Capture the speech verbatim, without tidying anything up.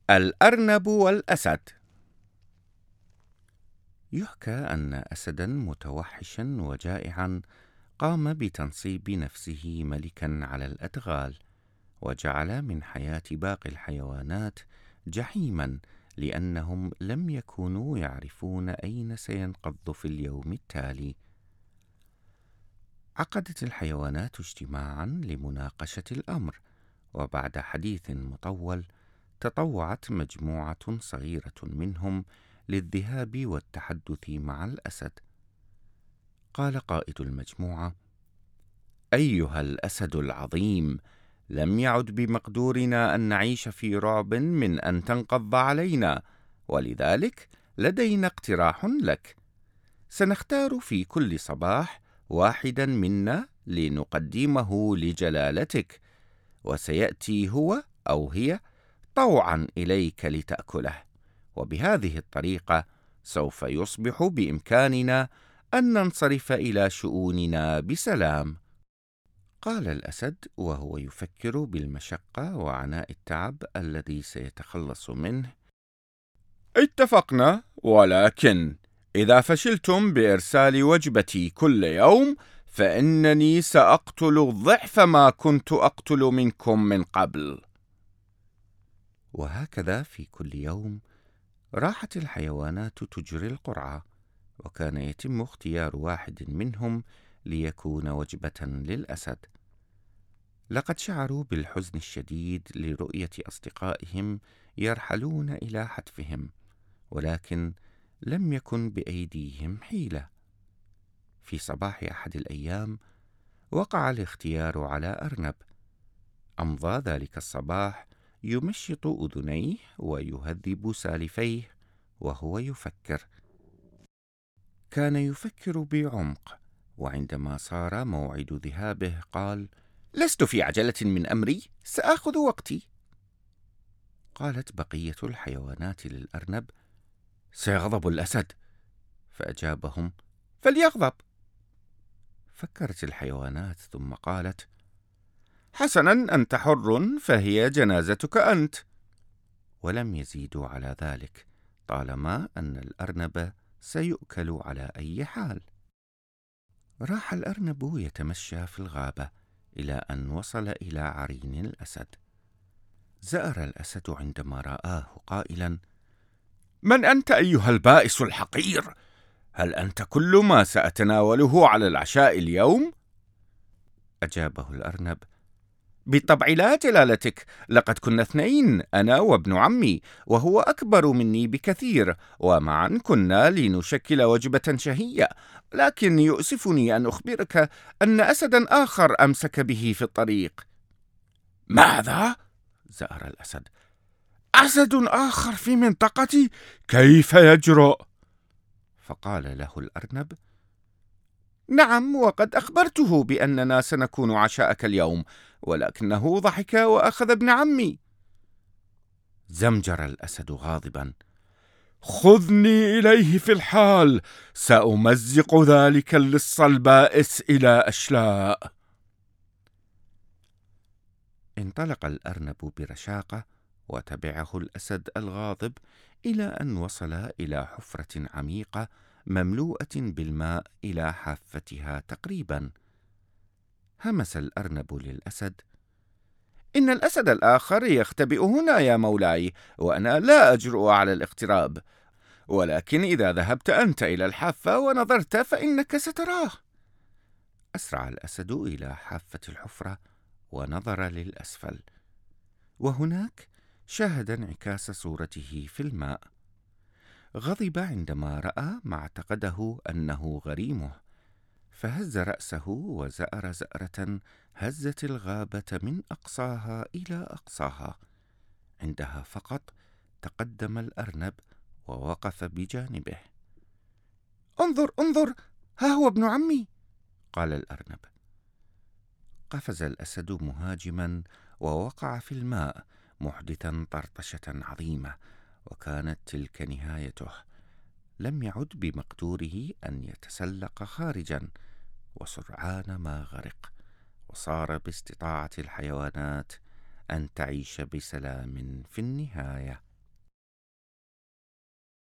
الأرنب والأسد. يحكى أن أسداً متوحشاً وجائعاً قام بتنصيب نفسه ملكاً على الأدغال، وجعل من حياة باقي الحيوانات جحيماً، لأنهم لم يكونوا يعرفون أين سينقض في اليوم التالي. عقدت الحيوانات اجتماعاً لمناقشة الأمر، وبعد حديث مطول تطوعت مجموعة صغيرة منهم للذهاب والتحدث مع الأسد. قال قائد المجموعة: أيها الأسد العظيم، لم يعد بمقدورنا أن نعيش في رعب من أن تنقض علينا، ولذلك لدينا اقتراح لك. سنختار في كل صباح واحدا منا لنقدمه لجلالتك، وسيأتي هو أو هي طوعا إليك لتأكله، وبهذه الطريقة سوف يصبح بإمكاننا أن ننصرف إلى شؤوننا بسلام. قال الأسد وهو يفكر بالمشقة وعناء التعب الذي سيتخلص منه: اتفقنا، ولكن إذا فشلتم بإرسال وجبتي كل يوم فإنني سأقتل ضعف ما كنت أقتل منكم من قبل. وهكذا في كل يوم راحت الحيوانات تجري القرعة، وكان يتم اختيار واحد منهم ليكون وجبة للأسد. لقد شعروا بالحزن الشديد لرؤية أصدقائهم يرحلون إلى حتفهم، ولكن لم يكن بأيديهم حيلة. في صباح أحد الأيام وقع الاختيار على أرنب. أمضى ذلك الصباح يمشط أذنيه ويهذب سالفيه وهو يفكر. كان يفكر بعمق، وعندما صار موعد ذهابه قال: لست في عجلة من أمري، سآخذ وقتي. قالت بقية الحيوانات للأرنب: سيغضب الأسد. فأجابهم: فليغضب. فكرت الحيوانات ثم قالت: حسنا، أنت حر، فهي جنازتك أنت. ولم يزيدوا على ذلك، طالما أن الأرنب سيؤكل على أي حال. راح الأرنب يتمشى في الغابة إلى أن وصل إلى عرين الأسد. زأر الأسد عندما رآه قائلا: من أنت أيها البائس الحقير؟ هل أنت كل ما سأتناوله على العشاء اليوم؟ أجابه الأرنب: بالطبع لا جلالتك، لقد كنا اثنين، أنا وابن عمي، وهو أكبر مني بكثير، ومعا كنا لنشكل وجبة شهية، لكن يؤسفني أن أخبرك أن أسدا آخر أمسك به في الطريق. ماذا؟ زأر الأسد. أسد آخر في منطقتي؟ كيف يجرؤ؟ فقال له الأرنب: نعم، وقد أخبرته بأننا سنكون عشاءك اليوم، ولكنه ضحك وأخذ ابن عمي. زمجر الأسد غاضبا: خذني إليه في الحال، سأمزق ذلك اللص البائس إلى أشلاء. انطلق الأرنب برشاقة، وتبعه الأسد الغاضب إلى أن وصل إلى حفرة عميقة مملوءة بالماء إلى حافتها تقريبا. همس الأرنب للأسد: إن الأسد الآخر يختبئ هنا يا مولاي، وأنا لا أجرؤ على الاقتراب، ولكن إذا ذهبت أنت إلى الحافة ونظرت فإنك ستراه. أسرع الأسد إلى حافة الحفرة ونظر للأسفل، وهناك شاهد انعكاس صورته في الماء. غضب عندما رأى ما اعتقده أنه غريمه، فهز رأسه وزأر زأرة هزت الغابة من أقصاها إلى أقصاها. عندها فقط تقدم الأرنب ووقف بجانبه. انظر انظر، ها هو ابن عمي، قال الأرنب. قفز الأسد مهاجما ووقع في الماء محدثا طرطشة عظيمة، وكانت تلك نهايته. لم يعد بمقدوره أن يتسلق خارجا، وسرعان ما غرق، وصار باستطاعة الحيوانات أن تعيش بسلام في النهاية.